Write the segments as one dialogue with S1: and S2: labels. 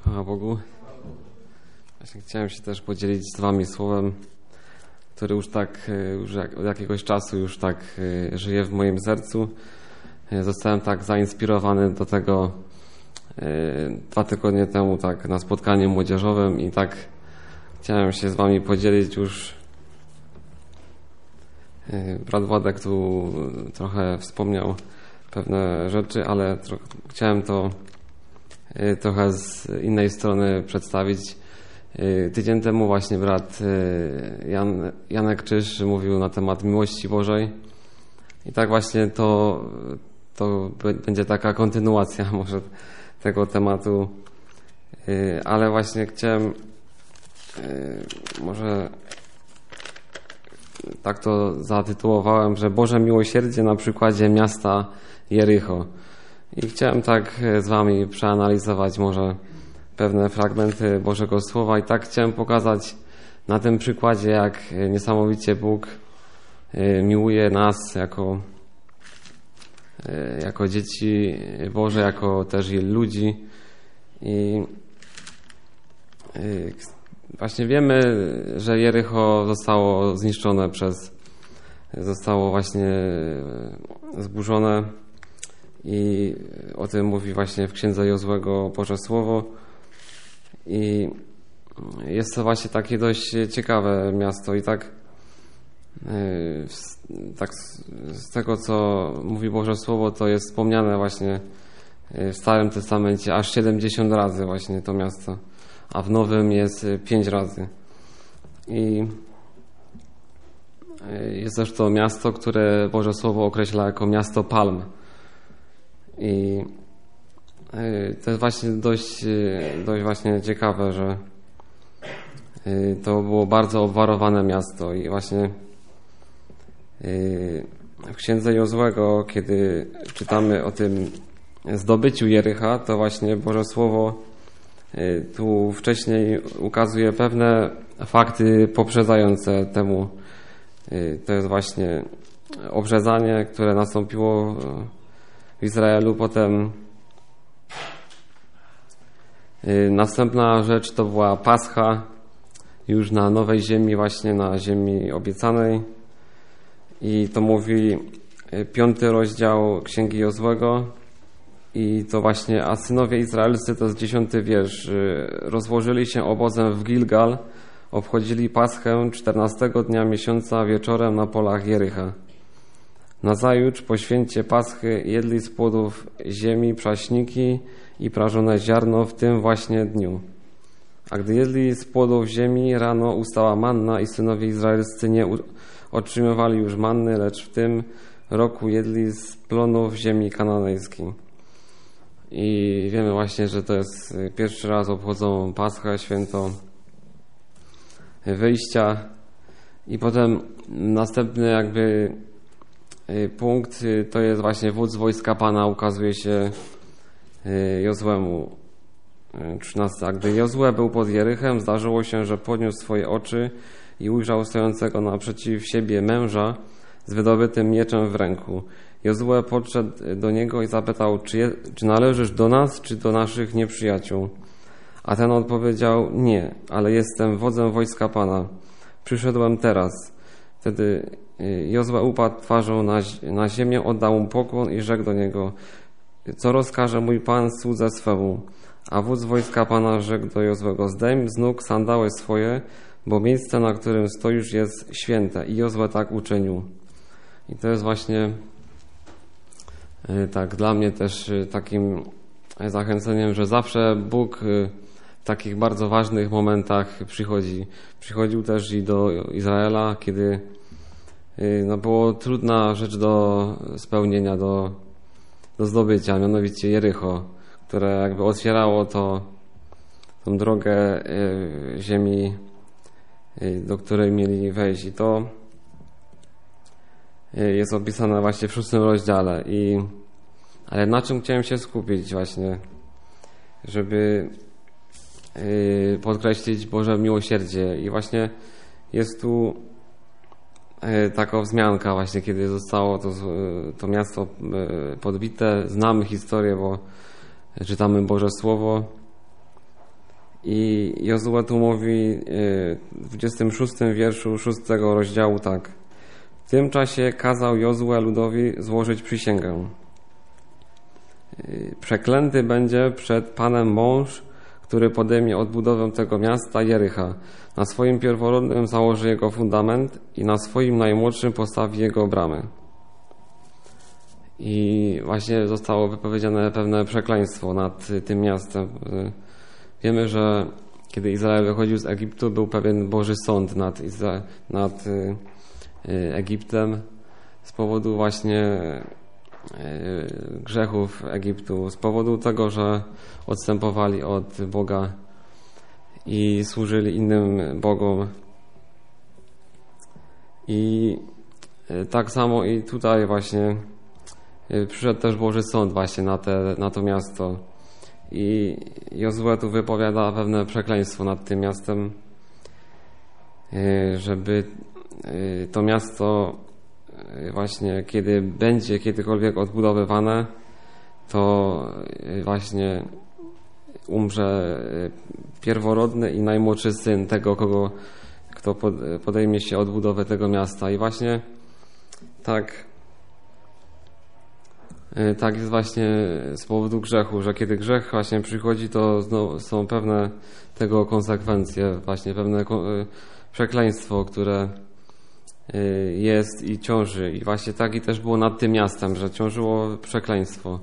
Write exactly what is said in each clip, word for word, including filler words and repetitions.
S1: Chwała Bogu. Właśnie chciałem się też podzielić z wami słowem, które już tak już od jakiegoś czasu już tak żyje w moim sercu. Zostałem tak zainspirowany do tego dwa tygodnie temu tak na spotkaniu młodzieżowym i tak chciałem się z wami podzielić już. Brat Władek tu trochę wspomniał pewne rzeczy, ale tro- chciałem to trochę z innej strony przedstawić. Tydzień temu właśnie brat Jan, Janek Czyż mówił na temat miłości Bożej i tak właśnie to, to będzie taka kontynuacja może tego tematu, ale właśnie chciałem może tak to zatytułowałem, że Boże miłosierdzie na przykładzie miasta Jericho. I chciałem tak z wami przeanalizować może pewne fragmenty Bożego Słowa i tak chciałem pokazać na tym przykładzie, jak niesamowicie Bóg miłuje nas jako, jako dzieci Boże, jako też i ludzi. I właśnie wiemy, że Jericho zostało zniszczone przez, zostało właśnie zburzone i o tym mówi właśnie w Księdze Jozłego Boże Słowo. I jest to właśnie takie dość ciekawe miasto i tak, tak z tego, co mówi Boże Słowo, to jest wspomniane właśnie w Starym Testamencie aż siedemdziesiąt razy właśnie to miasto, a w Nowym jest pięć razy. I jest też to miasto, które Boże Słowo określa jako miasto palm. I to jest właśnie dość, dość właśnie ciekawe, że to było bardzo obwarowane miasto i właśnie w Księdze Jozłego, kiedy czytamy o tym zdobyciu Jericha, to właśnie Boże Słowo tu wcześniej ukazuje pewne fakty poprzedzające temu. To jest właśnie obrzezanie, które nastąpiło w Izraelu. Potem następna rzecz to była Pascha już na nowej ziemi, właśnie na ziemi obiecanej. I to mówi piąty rozdział Księgi Jozłego. I to właśnie, a synowie izraelscy, to jest dziesiąty wiersz, rozłożyli się obozem w Gilgal, obchodzili Paschę czternastego dnia miesiąca wieczorem na polach Jericha. Nazajutrz po święcie Paschy jedli z płodów ziemi przaśniki i prażone ziarno w tym właśnie dniu. A gdy jedli z płodów ziemi, rano ustała manna i synowie izraelscy nie otrzymywali już manny, lecz w tym roku jedli z plonów ziemi kananejskiej. I wiemy właśnie, że to jest pierwszy raz obchodzą Paschę, święto wyjścia. I potem następny jakby punkt to jest właśnie wódz wojska Pana ukazuje się Jozłemu. trzynasty. A gdy Jozue był pod Jerychem, zdarzyło się, że podniósł swoje oczy i ujrzał stojącego naprzeciw siebie męża z wydobytym mieczem w ręku. Jozue podszedł do niego i zapytał, czy, je, czy należysz do nas, czy do naszych nieprzyjaciół? A ten odpowiedział, nie, ale jestem wodzem wojska Pana. Przyszedłem teraz. Wtedy Jozue upadł twarzą na, na ziemię, oddał mu pokłon i rzekł do niego, co rozkaże mój Pan słudze swemu? A wódz wojska Pana rzekł do Jozłego, zdejm z nóg sandały swoje, bo miejsce, na którym stoisz, jest święte. I Jozue tak uczynił. I to jest właśnie tak dla mnie też takim zachęceniem, że zawsze Bóg w takich bardzo ważnych momentach przychodzi. Przychodził też i do Izraela, kiedy no, było trudna rzecz do spełnienia, do, do zdobycia, mianowicie Jericho, które jakby otwierało to, tą drogę ziemi, do której mieli wejść. I to jest opisane właśnie w szóstym rozdziale. I, ale na czym chciałem się skupić właśnie, żeby yy, podkreślić Boże miłosierdzie. I właśnie jest tu yy, taka wzmianka właśnie, kiedy zostało to, yy, to miasto yy, podbite. Znamy historię, bo czytamy Boże Słowo. I Jozue tu mówi w dwudziestym szóstym wierszu szóstego rozdziału tak. W tym czasie kazał Jozue ludowi złożyć przysięgę. Przeklęty będzie przed Panem mąż, który podejmie odbudowę tego miasta Jericha. Na swoim pierworodnym założy jego fundament i na swoim najmłodszym postawi jego bramy. I właśnie zostało wypowiedziane pewne przekleństwo nad tym miastem. Wiemy, że kiedy Izrael wychodził z Egiptu, był pewien Boży sąd nad, Izra- nad Egiptem z powodu właśnie grzechów Egiptu, z powodu tego, że odstępowali od Boga i służyli innym bogom. I tak samo i tutaj właśnie przyszedł też Boży sąd właśnie na, te, na to miasto. I Jozue tu wypowiada pewne przekleństwo nad tym miastem, żeby to miasto właśnie kiedy będzie kiedykolwiek odbudowywane, to właśnie umrze pierworodny i najmłodszy syn tego, kogo, kto podejmie się odbudowy tego miasta. I właśnie tak, tak jest właśnie z powodu grzechu, że kiedy grzech właśnie przychodzi, to są pewne tego konsekwencje, właśnie pewne przekleństwo, które jest i ciąży. I właśnie tak i też było nad tym miastem, że ciążyło przekleństwo.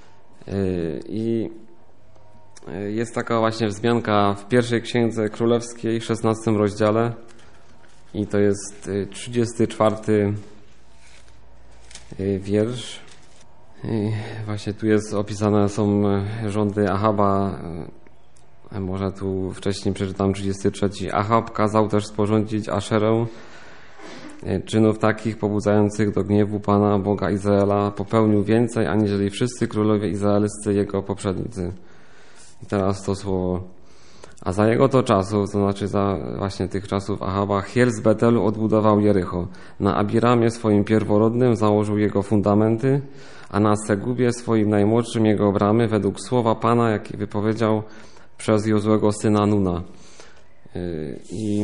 S1: I jest taka właśnie wzmianka w pierwszej księdze królewskiej, w szesnastym rozdziale i to jest trzydziesty czwarty wiersz. I właśnie tu jest opisane są rządy Ahaba. Może tu wcześniej przeczytam trzydziesty trzeci. Ahab kazał też sporządzić Aszerę, czynów takich pobudzających do gniewu Pana Boga Izraela popełnił więcej, aniżeli wszyscy królowie izraelscy jego poprzednicy. I teraz to słowo. A za jego to czasów, to znaczy za właśnie tych czasów Ahaba, Hiel z Betelu odbudował Jericho. Na Abiramie swoim pierworodnym założył jego fundamenty, a na Segubie swoim najmłodszym jego bramy według słowa Pana, jaki wypowiedział przez Jozłego syna Nuna. I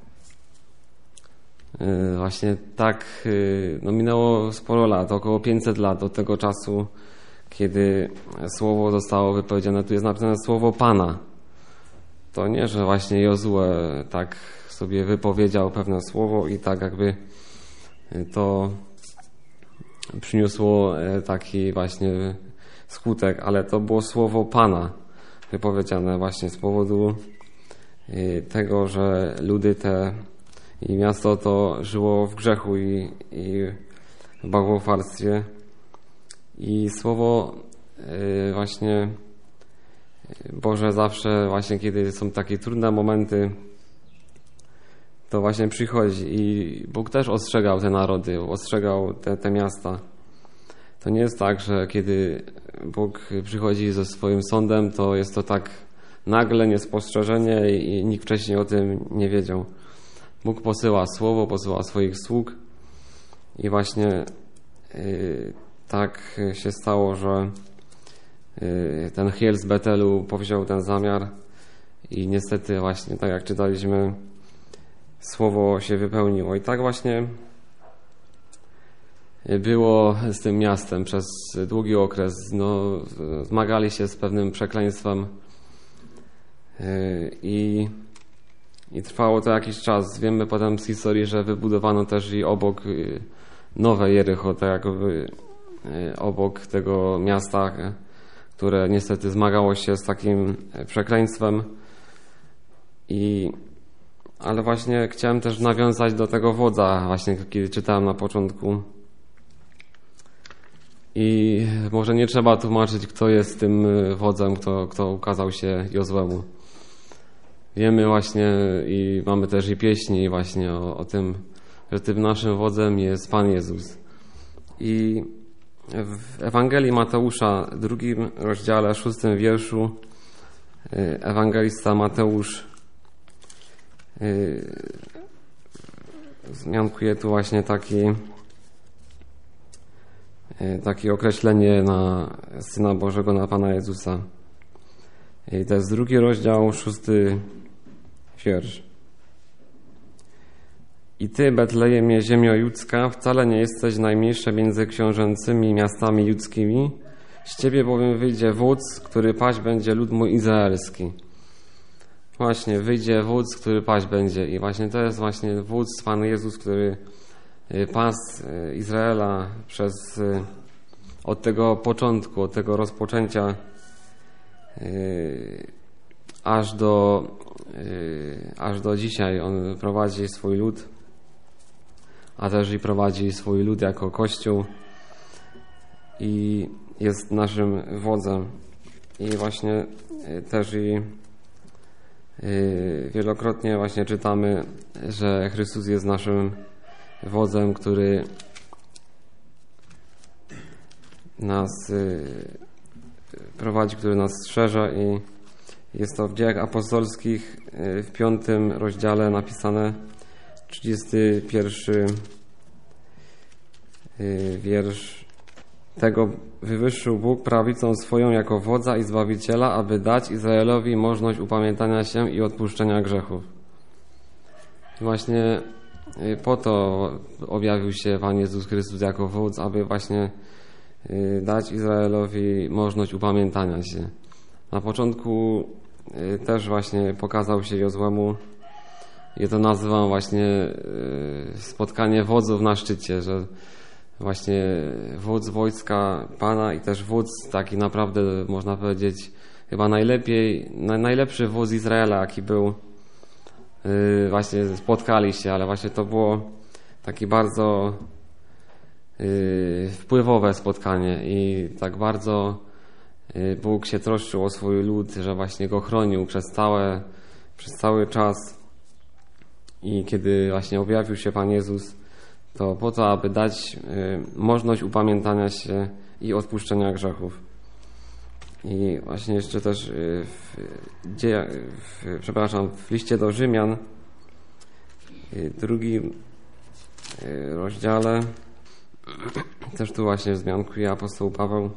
S1: właśnie tak no minęło sporo lat, około pięćset lat od tego czasu, kiedy słowo zostało wypowiedziane. Tu jest napisane słowo Pana. To nie, że właśnie Jozue tak sobie wypowiedział pewne słowo i tak jakby to przyniosło taki właśnie skutek, ale to było słowo Pana wypowiedziane właśnie z powodu tego, że ludy te i miasto to żyło w grzechu i, i w bałwochwalstwie. I słowo właśnie Boże zawsze właśnie kiedy są takie trudne momenty, to właśnie przychodzi i Bóg też ostrzegał te narody, ostrzegał te, te miasta. To nie jest tak, że kiedy Bóg przychodzi ze swoim sądem, to jest to tak nagle, niespostrzeżenie i nikt wcześniej o tym nie wiedział. Bóg posyła słowo, posyła swoich sług i właśnie yy, tak się stało, że yy, ten Hiel z Betelu powziął ten zamiar i niestety właśnie, tak jak czytaliśmy, słowo się wypełniło. I tak właśnie było z tym miastem przez długi okres. No, zmagali się z pewnym przekleństwem yy, i I trwało to jakiś czas. Wiemy potem z historii, że wybudowano też i obok nowe Jericho, tak jakby obok tego miasta, które niestety zmagało się z takim przekleństwem. I, ale właśnie chciałem też nawiązać do tego wodza, właśnie kiedy czytałem na początku. I może nie trzeba tłumaczyć, kto jest tym wodzem, kto, kto ukazał się Jozłemu. Wiemy właśnie i mamy też i pieśni właśnie o, o tym, że tym naszym wodzem jest Pan Jezus. I w Ewangelii Mateusza, drugim rozdziale, szóstym wierszu, ewangelista Mateusz wzmiankuje tu właśnie taki, takie określenie na Syna Bożego, na Pana Jezusa. I to jest drugi rozdział, szósty wiersz. I ty, Betlejemie, ziemio judzka, wcale nie jesteś najmniejsza między książęcymi miastami judzkimi. Z ciebie bowiem wyjdzie wódz, który paść będzie lud mój izraelski. Właśnie, wyjdzie wódz, który paść będzie. I właśnie to jest właśnie wódz, Pan Jezus, który pas Izraela przez, od tego początku, od tego rozpoczęcia aż do, aż do dzisiaj. On prowadzi swój lud, a też i prowadzi swój lud jako Kościół i jest naszym wodzem. I właśnie też i wielokrotnie właśnie czytamy, że Chrystus jest naszym wodzem, który nas prowadzi, który nas strzeże, i jest to w Dziejach Apostolskich w piątym rozdziale napisane, trzydziesty pierwszy wiersz. Tego wywyższył Bóg prawicą swoją jako wodza i zbawiciela, aby dać Izraelowi możliwość upamiętania się i odpuszczenia grzechów. I właśnie po to objawił się Pan Jezus Chrystus jako wódz, aby właśnie dać Izraelowi możliwość upamiętania się. Na początku też właśnie pokazał się Jozłemu, i to nazywam właśnie spotkanie wodzów na szczycie, że właśnie wódz wojska Pana i też wódz taki naprawdę, można powiedzieć, chyba najlepiej, najlepszy wódz Izraela, jaki był, właśnie spotkali się, ale właśnie to było takie bardzo wpływowe spotkanie i tak bardzo Bóg się troszczył o swój lud, że właśnie go chronił przez, całe, przez cały czas. I kiedy właśnie objawił się Pan Jezus, to po to, aby dać możliwość upamiętania się i odpuszczenia grzechów. I właśnie jeszcze też w, dzieja, w, przepraszam, w liście do Rzymian, drugim rozdziale, też tu właśnie wzmiankuje apostoł Paweł.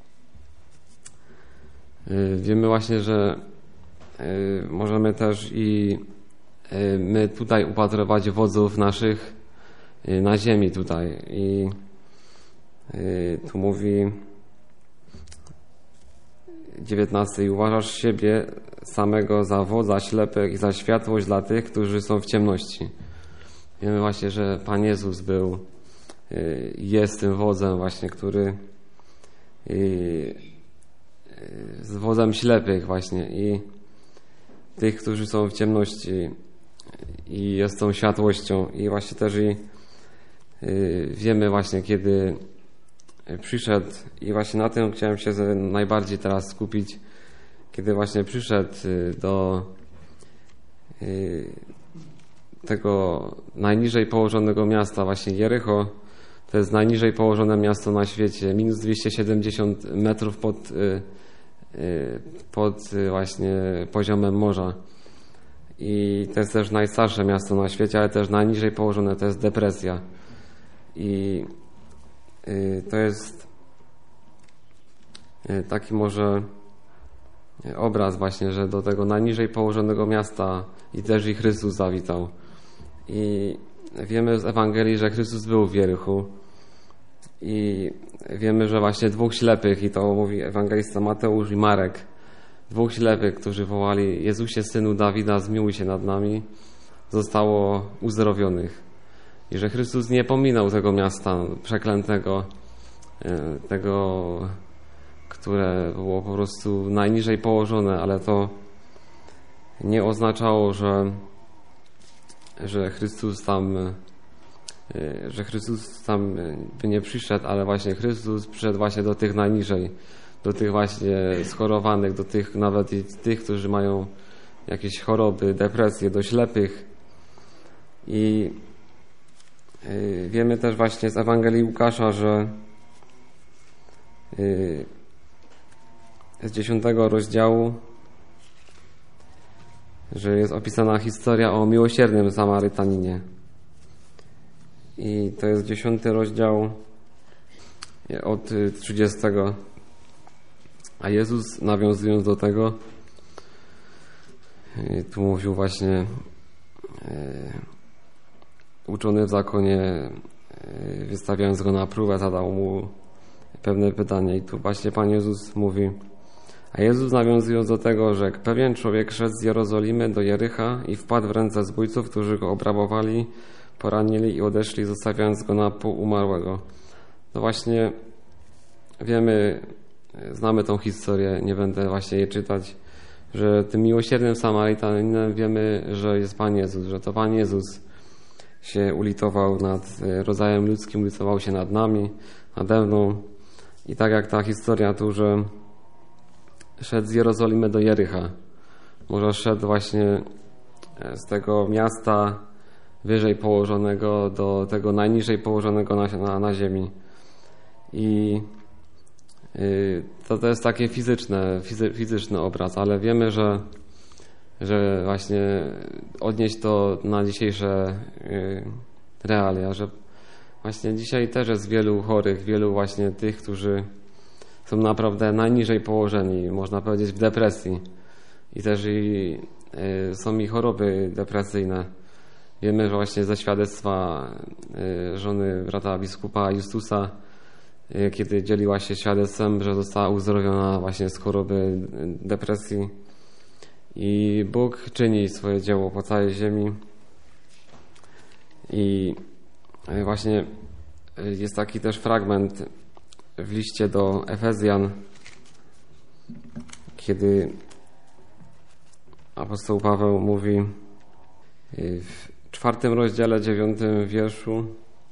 S1: Wiemy właśnie, że możemy też i my tutaj upatrywać wodzów naszych na ziemi tutaj. I tu mówi dziewiętnasty: i uważasz siebie samego za wodza ślepych i za światłość dla tych, którzy są w ciemności. Wiemy właśnie, że Pan Jezus był, jest tym wodzem właśnie, który z wodzem ślepych właśnie i tych, którzy są w ciemności, i jest tą światłością. I właśnie też i wiemy właśnie, kiedy przyszedł, i właśnie na tym chciałem się najbardziej teraz skupić, kiedy właśnie przyszedł do tego najniżej położonego miasta, właśnie Jericho. To jest najniżej położone miasto na świecie, minus dwieście siedemdziesiąt metrów pod, pod właśnie poziomem morza. I to jest też najstarsze miasto na świecie, ale też najniżej położone, to jest depresja. I to jest taki może obraz właśnie, że do tego najniżej położonego miasta i też i Chrystus zawitał. I wiemy z Ewangelii, że Chrystus był w Jerichu, i wiemy, że właśnie dwóch ślepych, i to mówi ewangelista Mateusz i Marek, dwóch ślepych, którzy wołali: Jezusie, Synu Dawida, zmiłuj się nad nami, zostało uzdrowionych. I że Chrystus nie pominął tego miasta przeklętego, tego, które było po prostu najniżej położone, ale to nie oznaczało, że, że Chrystus tam że Chrystus tam by nie przyszedł, ale właśnie Chrystus przyszedł właśnie do tych najniżej, do tych właśnie schorowanych, do tych nawet i tych, którzy mają jakieś choroby, depresje, do ślepych. I wiemy też właśnie z Ewangelii Łukasza, że z dziesiątego rozdziału, że jest opisana historia o miłosiernym Samarytaninie. I to jest dziesiąty rozdział od trzydziestego. A Jezus, nawiązując do tego, Tu mówił właśnie uczony w zakonie, wystawiając go na próbę, zadał mu pewne pytanie i tu właśnie Pan Jezus mówi: a Jezus, nawiązując do tego, rzekł: pewien człowiek szedł z Jerozolimy do Jericha i wpadł w ręce zbójców, którzy go obrabowali, poranili i odeszli, zostawiając go na pół umarłego. No właśnie wiemy, znamy tą historię, nie będę właśnie jej czytać, że tym miłosiernym Samarytaninem wiemy, że jest Pan Jezus, że to Pan Jezus się ulitował nad rodzajem ludzkim, ulitował się nad nami, nade mną. I tak jak ta historia tu, że szedł z Jerozolimy do Jericha, może szedł właśnie z tego miasta wyżej położonego do tego najniżej położonego na, na, na ziemi. I yy, to, to jest takie fizyczne, fizy, fizyczny obraz, ale wiemy, że, że właśnie odnieść to na dzisiejsze yy, realia, że właśnie dzisiaj też jest wielu chorych, wielu właśnie tych, którzy są naprawdę najniżej położeni, można powiedzieć w depresji. I też i, y, są i choroby depresyjne. Wiemy, że właśnie ze świadectwa y, żony brata biskupa Justusa, y, kiedy dzieliła się świadectwem, że została uzdrowiona właśnie z choroby depresji. I Bóg czyni swoje dzieło po całej ziemi. I y, właśnie y, jest taki też fragment w liście do Efezjan, kiedy apostoł Paweł mówi w czwartym rozdziale, dziewiątym wierszu: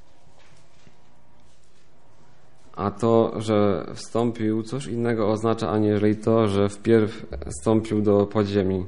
S1: a to, że wstąpił, cóż innego oznacza, aniżeli to, że wpierw wstąpił do podziemi.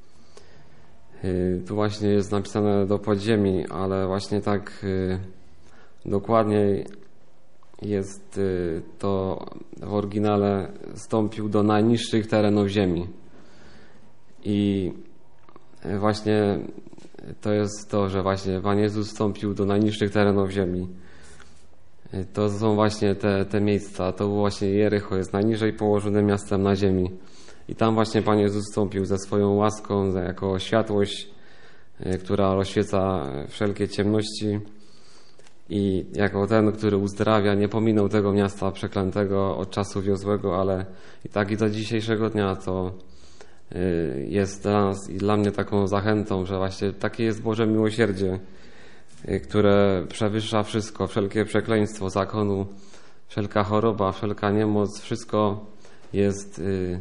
S1: Tu właśnie jest napisane do podziemi, ale właśnie tak dokładniej jest to w oryginale: wstąpił do najniższych terenów ziemi. I właśnie to jest to, że właśnie Pan Jezus wstąpił do najniższych terenów ziemi. To są właśnie te, te miejsca. To właśnie Jericho jest najniżej położonym miastem na ziemi. I tam właśnie Pan Jezus wstąpił ze swoją łaską, jako światłość, która rozświeca wszelkie ciemności. I jako ten, który uzdrawia, nie pominął tego miasta przeklętego od czasów Jozłego, ale i tak i do dzisiejszego dnia to jest dla nas i dla mnie taką zachętą, że właśnie takie jest Boże miłosierdzie, które przewyższa wszystko, wszelkie przekleństwo zakonu, wszelka choroba, wszelka niemoc, wszystko jest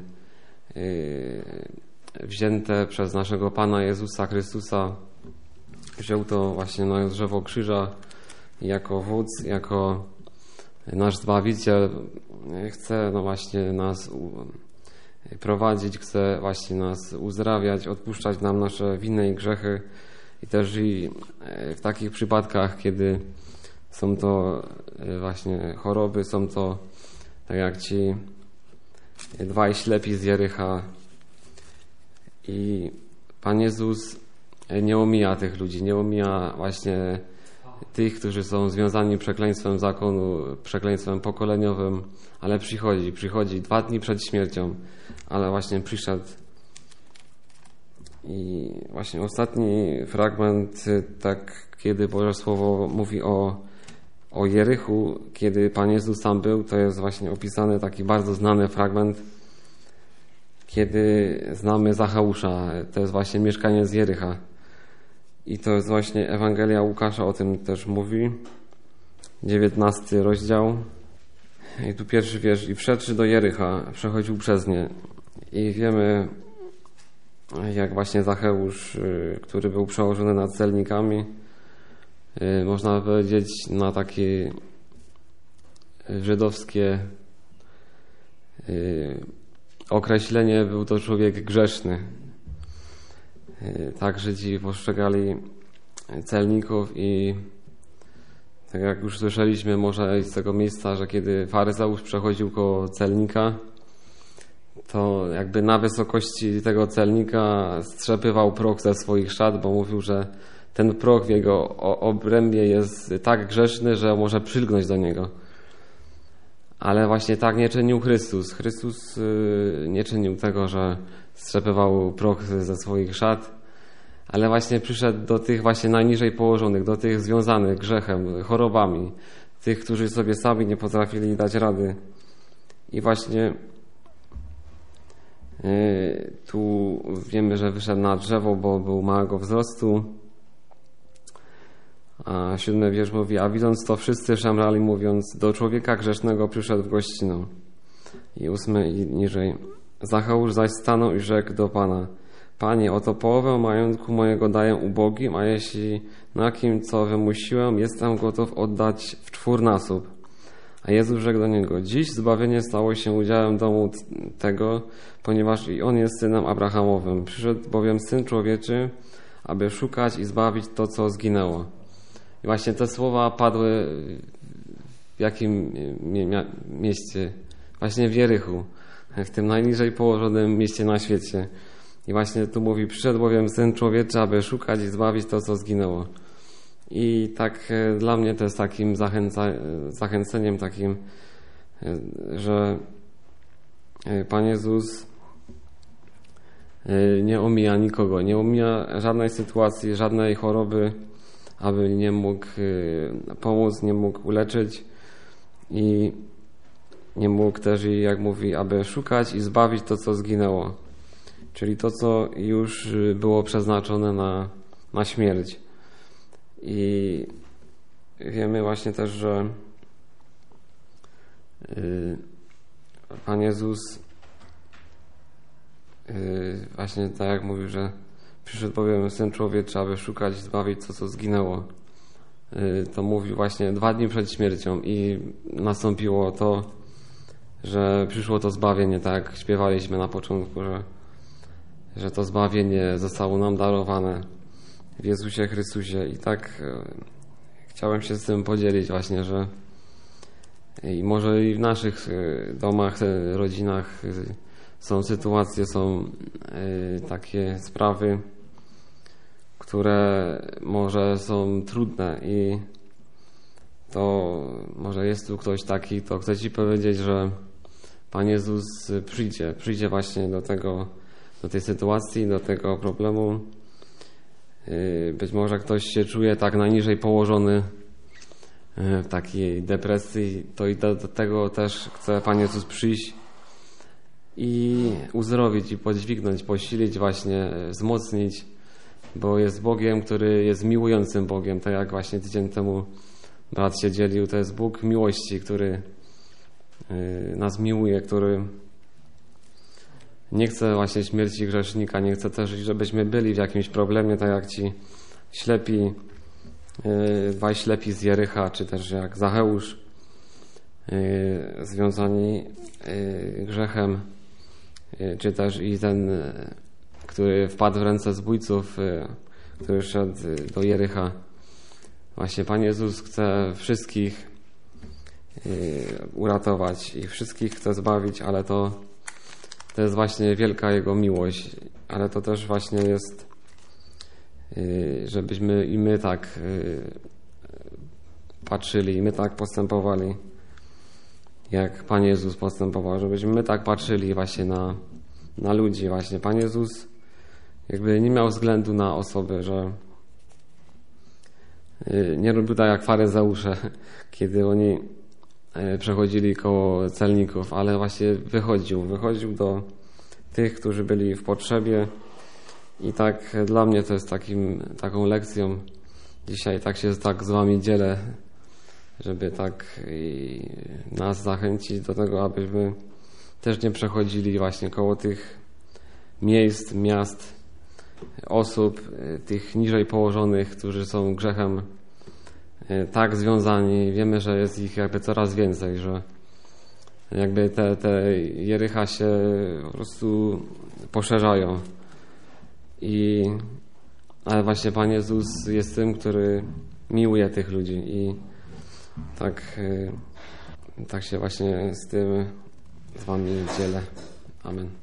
S1: wzięte przez naszego Pana Jezusa Chrystusa. Wziął to właśnie na drzewo krzyża jako wódz, jako nasz Zbawiciel. Chce no właśnie nas prowadzić, chce właśnie nas uzdrawiać, odpuszczać nam nasze winy i grzechy. I też i w takich przypadkach, kiedy są to właśnie choroby, są to tak jak ci dwaj ślepi z Jericha. I Pan Jezus nie omija tych ludzi, nie omija właśnie tych, którzy są związani przekleństwem zakonu, przekleństwem pokoleniowym, ale przychodzi, przychodzi dwa dni przed śmiercią, ale właśnie przyszedł. I właśnie ostatni fragment, tak kiedy Boże Słowo mówi o, o Jerichu, kiedy Pan Jezus tam był, to jest właśnie opisany taki bardzo znany fragment, kiedy znamy Zacheusza, to jest właśnie mieszkaniec z Jericha. I to jest właśnie Ewangelia Łukasza o tym też mówi, dziewiętnasty rozdział. I tu pierwszy wiersz: i wszedłszy do Jericha, przechodził przez nie. I wiemy, jak właśnie Zacheusz, który był przełożony nad celnikami, można powiedzieć na takie żydowskie określenie, był to człowiek grzeszny. Tak Żydzi postrzegali celników i tak jak już słyszeliśmy może z tego miejsca, że kiedy faryzeusz przechodził koło celnika, to jakby na wysokości tego celnika strzepywał proch ze swoich szat, bo mówił, że ten proch w jego obrębie jest tak grzeszny, że może przylgnąć do niego. Ale właśnie tak nie czynił Chrystus. Chrystus nie czynił tego, że strzepywał proch ze swoich szat, ale właśnie przyszedł do tych właśnie najniżej położonych, do tych związanych grzechem, chorobami, tych, którzy sobie sami nie potrafili dać rady. I właśnie tu wiemy, że wyszedł na drzewo, bo był małego wzrostu. A siódmy wiersz mówi: a widząc to wszyscy szemrali, mówiąc: do człowieka grzesznego przyszedł w gościnę. I ósmy i niżej: Zacheusz zaś stanął i rzekł do Pana: Panie, oto połowę majątku mojego daję ubogim, a jeśli na kim co wymusiłem, jestem gotów oddać w czwórnasób. A Jezus rzekł do niego: dziś zbawienie stało się udziałem domu tego, ponieważ i on jest synem Abrahamowym. Przyszedł bowiem Syn Człowieczy, aby szukać i zbawić to, co zginęło. I właśnie te słowa padły w jakim mie- mieście? Właśnie w Jerychu, w tym najniżej położonym mieście na świecie. I właśnie tu mówi: przyszedł bowiem Syn Człowieczy, aby szukać i zbawić to, co zginęło. I tak dla mnie to jest takim zachęca, zachęceniem takim, że Pan Jezus nie omija nikogo, nie omija żadnej sytuacji, żadnej choroby, aby nie mógł pomóc, nie mógł uleczyć i nie mógł też, jak mówi, aby szukać i zbawić to, co zginęło. Czyli to, co już było przeznaczone na, na śmierć. I wiemy właśnie też, że Pan Jezus właśnie tak jak mówił, że przyszedł bowiem Syn Człowieczy, aby szukać i zbawić to, co zginęło. To mówił właśnie dwa dni przed śmiercią i nastąpiło to, że przyszło to zbawienie, tak jak śpiewaliśmy na początku, że, że to zbawienie zostało nam darowane w Jezusie Chrystusie. I tak chciałem się z tym podzielić właśnie, że i może i w naszych domach, rodzinach są sytuacje, są takie sprawy, które może są trudne i to może jest tu ktoś taki, to chcę Ci powiedzieć, że Pan Jezus przyjdzie, przyjdzie właśnie do tego, do tej sytuacji, do tego problemu. Być może ktoś się czuje tak najniżej położony w takiej depresji, to i do, do tego też chce Pan Jezus przyjść i uzdrowić, i podźwignąć, posilić właśnie, wzmocnić, bo jest Bogiem, który jest miłującym Bogiem, tak jak właśnie tydzień temu brat się dzielił, to jest Bóg miłości, który nas miłuje, który nie chce właśnie śmierci grzesznika, nie chce też, żebyśmy byli w jakimś problemie, tak jak ci ślepi, dwaj ślepi z Jerycha, czy też jak Zacheusz, związani grzechem, czy też i ten, który wpadł w ręce zbójców, który szedł do Jerycha. Właśnie Pan Jezus chce wszystkich uratować i wszystkich chce zbawić, ale to, to jest właśnie wielka Jego miłość, ale to też właśnie jest, żebyśmy i my tak patrzyli, i my tak postępowali, jak Pan Jezus postępował, żebyśmy my tak patrzyli właśnie na, na ludzi właśnie. Pan Jezus jakby nie miał względu na osoby, że nie robił tak jak faryzeusze, kiedy oni przechodzili koło celników, ale właśnie wychodził, wychodził do tych, którzy byli w potrzebie i tak dla mnie to jest takim, taką lekcją. Dzisiaj tak się tak z Wami dzielę, żeby tak nas zachęcić do tego, abyśmy też nie przechodzili właśnie koło tych miejsc, miast, osób, tych niżej położonych, którzy są grzechem tak związani. Wiemy, że jest ich jakby coraz więcej, że jakby te, te Jerycha się po prostu poszerzają. I, ale właśnie Pan Jezus jest tym, który miłuje tych ludzi i tak, tak się właśnie z tym z Wami dzielę. Amen.